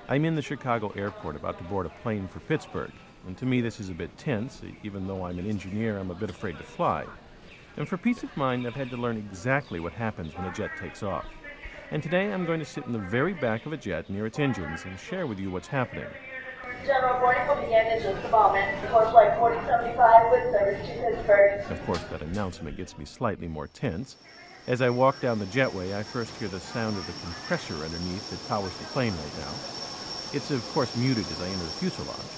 I'm in the Chicago airport about to board a plane for Pittsburgh, and to me this is a bit tense. Even though I'm an engineer, I'm a bit afraid to fly. And for peace of mind, I've had to learn exactly what happens when a jet takes off. And today I'm going to sit in the very back of a jet near its engines and share with you what's happening. General boarding will begin in just a moment for Flight 4075 with service to Pittsburgh. Of course, that announcement gets me slightly more tense. As I walk down the jetway, I first hear the sound of the compressor underneath that powers the plane right now. It's, of course, muted as I enter the fuselage.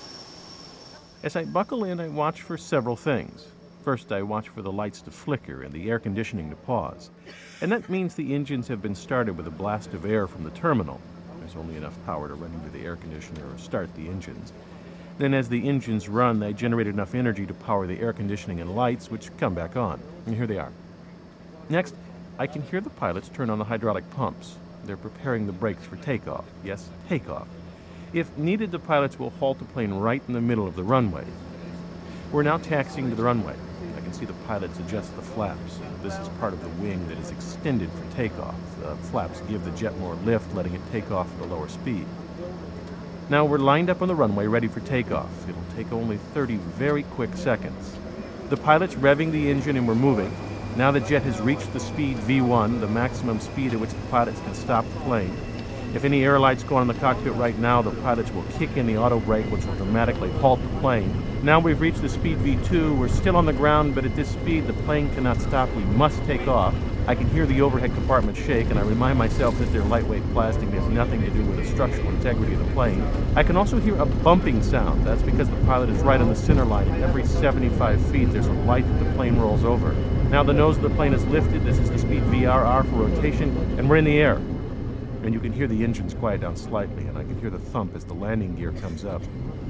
As I buckle in, I watch for several things. First, I watch for the lights to flicker and the air conditioning to pause. And that means the engines have been started with a blast of air from the terminal. There's only enough power to run either the air conditioner or start the engines. Then as the engines run, they generate enough energy to power the air conditioning and lights, which come back on. And here they are. Next, I can hear the pilots turn on the hydraulic pumps. They're preparing the brakes for takeoff. Yes, takeoff. If needed, the pilots will halt the plane right in the middle of the runway. We're now taxiing to the runway. I can see the pilots adjust the flaps. This is part of the wing that is extended for takeoff. The flaps give the jet more lift, letting it take off at a lower speed. Now we're lined up on the runway, ready for takeoff. It'll take only 30 very quick seconds. The pilot's revving the engine and we're moving. Now the jet has reached the speed V1, the maximum speed at which the pilots can stop the plane. If any air lights go on in the cockpit right now, the pilots will kick in the auto brake, which will dramatically halt the plane. Now we've reached the speed V2. We're still on the ground, but at this speed, the plane cannot stop. We must take off. I can hear the overhead compartment shake, and I remind myself that they're lightweight plastic and has nothing to do with the structural integrity of the plane. I can also hear a bumping sound. That's because the pilot is right on the center line. At every 75 feet, there's a light that the plane rolls over. Now the nose of the plane is lifted. This is the speed VRR for rotation, and we're in the air. And you can hear the engines quiet down slightly, and I can hear the thump as the landing gear comes up.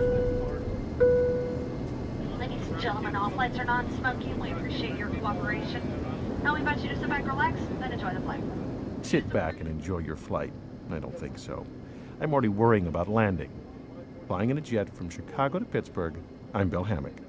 Ladies and gentlemen, all flights are non-smoking. We appreciate your cooperation. Now we invite you to sit back, relax, and enjoy the flight. Sit back and enjoy your flight. I don't think so. I'm already worrying about landing. Flying in a jet from Chicago to Pittsburgh, I'm Bill Hammack.